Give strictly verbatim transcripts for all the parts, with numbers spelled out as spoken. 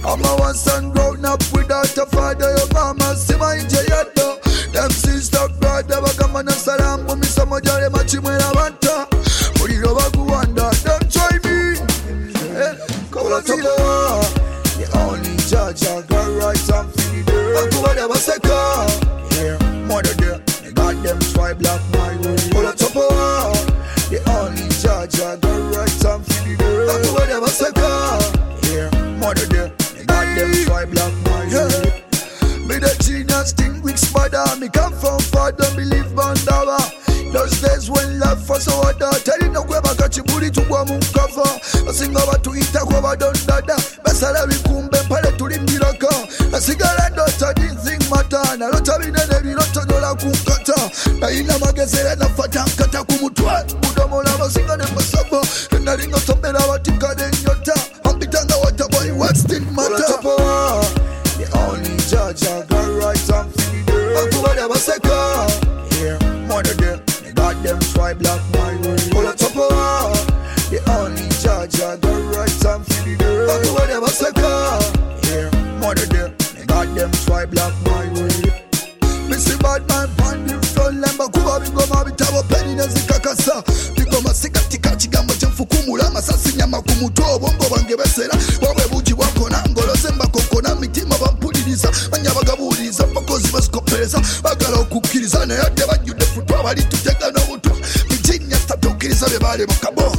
I'm a one son grown up without a father. Your mama see my injury. Them sister brother come on and salam. But me some of them match when I want to. But you never go under. Them try me. Come on, top of the only judge I got right and free there. I go whatever second. Yeah, mother there. They got them try black my way. Come on, top of the only judge I got right and free there. I go whatever second. Yeah, mother there. They got them try black my way. Me the genius thing with spada. Me come from far, don't believe Bandawa. Those days when love was so hard. Tell you no kweba kachiburi tu kwa mukava. Asinga watu ita kwa badon dada. Basala wikumbe pale tulimbiraka. Asigara dota didn't matter. Na lota binene biloto dola kumkata. Na ina magazere na fata kata kumutwa. Mudomo la masinga ne masabo. Na ringo tombera watika de nyota. Ambitanga wataboy what still matter. The only judge I got right and free there. I go whatever second. Yeah, mother there. They got them try black my way. Pull on top of the only judge I got right and free there. I go whatever second. Yeah, mother there. They got them try black my way. Missy bad man pan the front lemba kuba bingo mabitabo penny nezikakasa. Bingo masika tika chigambo chemfukumula masasi nyama kumuto bongo bangebesera. Wawe buji wako na ngolo zemba kokona mitima bampuliriza banya bagaburiza bakozi basikopeza bagala okukiriza naye ate bajjudde futwa bali tutega n'obutwa mijinya tatukiriza be bali bakabo.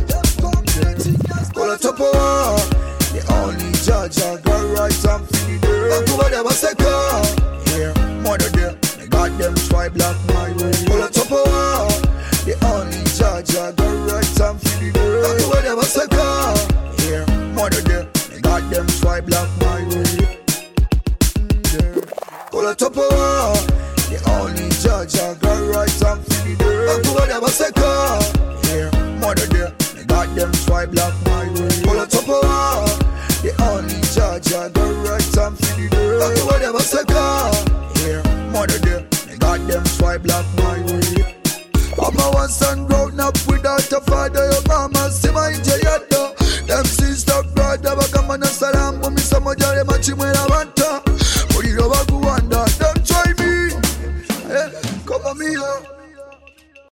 Kola topo the only judge I got right and free there. Bakuba de baseka yeah mother there. They got them try black my way. Kola topo the only judge I got right and free there. Bakuba de baseka yeah mother there. They got them try black my way. Pull a top of the only judge I got right and free there. I go whatever second. Yeah, mother there. They got them try black my way. Pull a top of the only judge I got right and free there. I go whatever second. Yeah, mother there. They got them try black my way. I'm a one son grown up without a father. Your mama see my injury. Them